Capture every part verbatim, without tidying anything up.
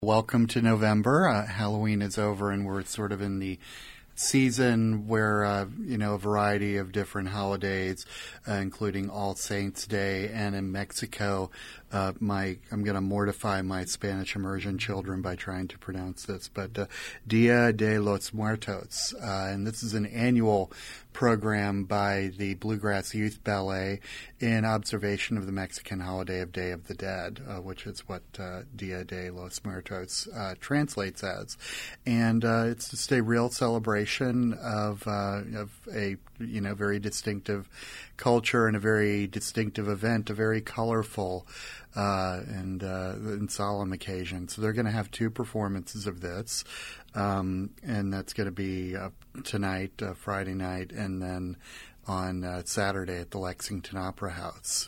Welcome to November. Uh, Halloween is over, and we're sort of in the season where, uh, you know, a variety of different holidays, uh, including All Saints Day, and in Mexico, uh, my I'm going to mortify my Spanish immersion children by trying to pronounce this, but uh, Dia de los Muertos, uh, and this is an annual program by the Bluegrass Youth Ballet in observation of the Mexican holiday of Day of the Dead, uh, which is what uh, Dia de los Muertos uh, translates as. And uh, it's just a real celebration of, uh, of a you know very distinctive culture and a very distinctive event, a very colorful uh, and, uh, and solemn occasion. So they're going to have two performances of this. Um, and that's going to be uh, tonight, uh, Friday night, and then on uh, Saturday at the Lexington Opera House.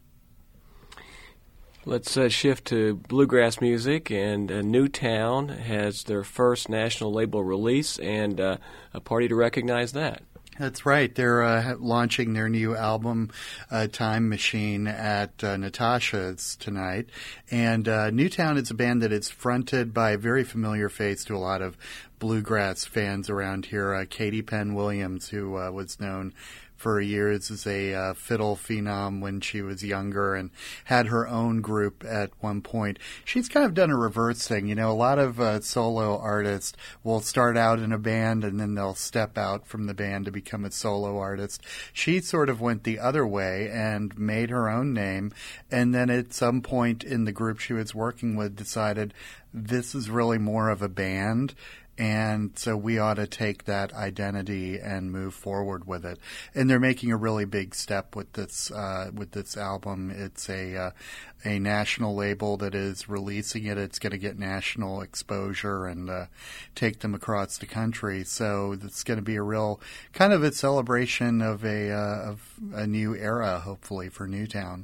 Let's uh, shift to bluegrass music, and uh, Newtown has their first national label release, and uh, a party to recognize that. That's right. They're uh, launching their new album, uh, Time Machine, at uh, Natasha's tonight. And uh, Newtown is a band that is fronted by a very familiar face to a lot of bluegrass fans around here, uh, Katie Penn Williams, who uh, was known for years as a uh, fiddle phenom when she was younger and had her own group at one point. She's kind of done a reverse thing. You know, a lot of uh, solo artists will start out in a band and then they'll step out from the band to become a solo artist. She sort of went the other way and made her own name, and then at some point in the group she was working with decided this is really more of a band. And so we ought to take that identity and move forward with it. And they're making a really big step with this uh, with this album. It's a uh, a national label that is releasing it. It's going to get national exposure and uh, take them across the country. So it's going to be a real kind of a celebration of a uh, of a new era, hopefully, for Newtown.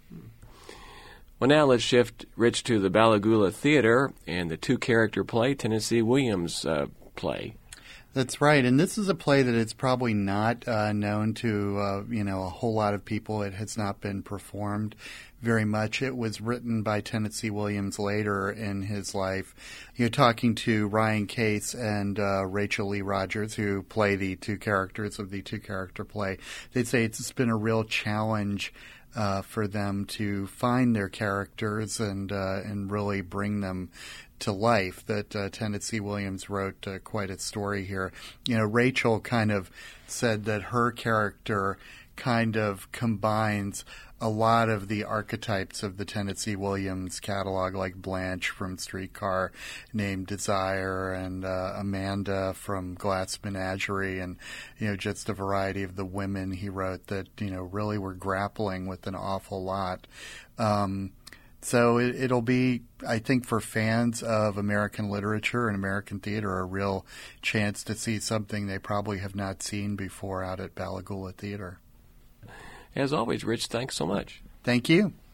Well, now let's shift, Rich, to the Balagula Theater and the two-character play, Tennessee Williams' uh, play. That's right, and this is a play that is probably not uh, known to uh, you know a whole lot of people. It has not been performed very much. It was written by Tennessee Williams later in his life. You're talking to Ryan Case and uh, Rachel Lee Rogers, who play the two characters of the two-character play. They say it's been a real challenge Uh, for them to find their characters and uh, and really bring them to life. That uh, Tennessee Williams wrote uh, quite a story here. You know, Rachel kind of said that her character kind of combines a lot of the archetypes of the Tennessee Williams catalog, like Blanche from Streetcar Named Desire and uh, Amanda from Glass Menagerie, and, you know, just a variety of the women he wrote that, you know, really were grappling with an awful lot. Um, so it, it'll be, I think, for fans of American literature and American theater, a real chance to see something they probably have not seen before out at Balagula Theater. As always, Rich, thanks so much. Thank you.